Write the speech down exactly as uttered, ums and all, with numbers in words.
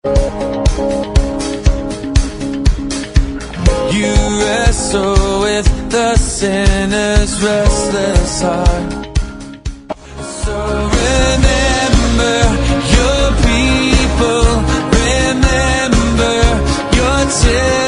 You wrestle with the sinner's restless heart. So remember your people, remember your children.